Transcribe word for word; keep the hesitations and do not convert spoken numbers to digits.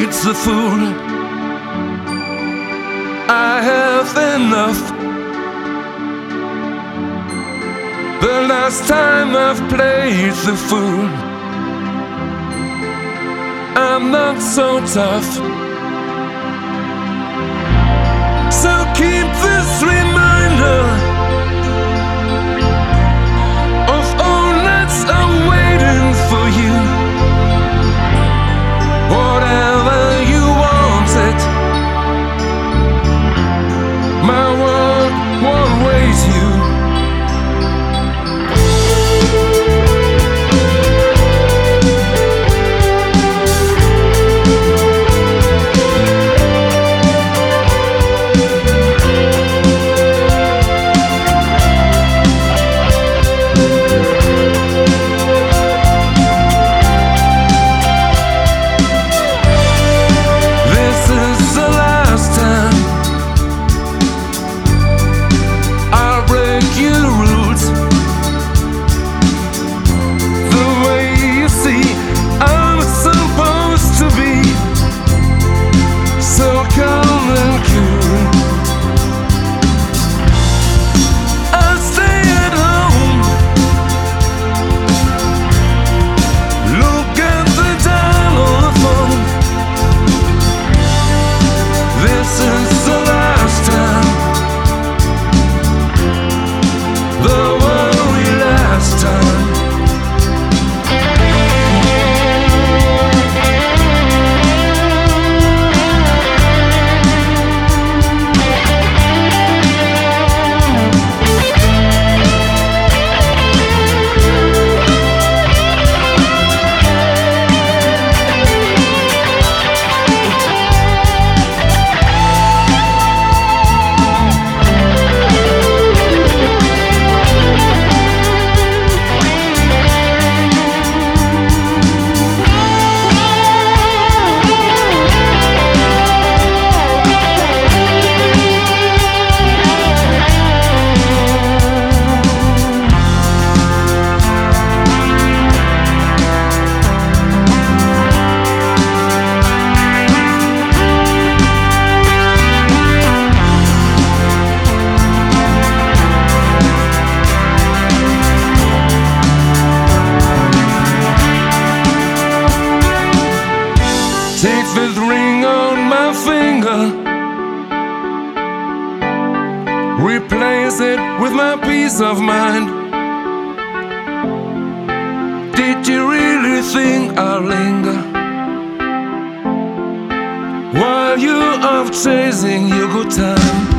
feeds the food. I have enough. The last time I've played the fool, I'm not so tough. So keep this reminder of all nights I'm waiting for you. Whatever you wanted, my world won't wait you. Take this ring on my finger, replace it with my peace of mind. Did you really think I'll linger while you're off chasing your good time?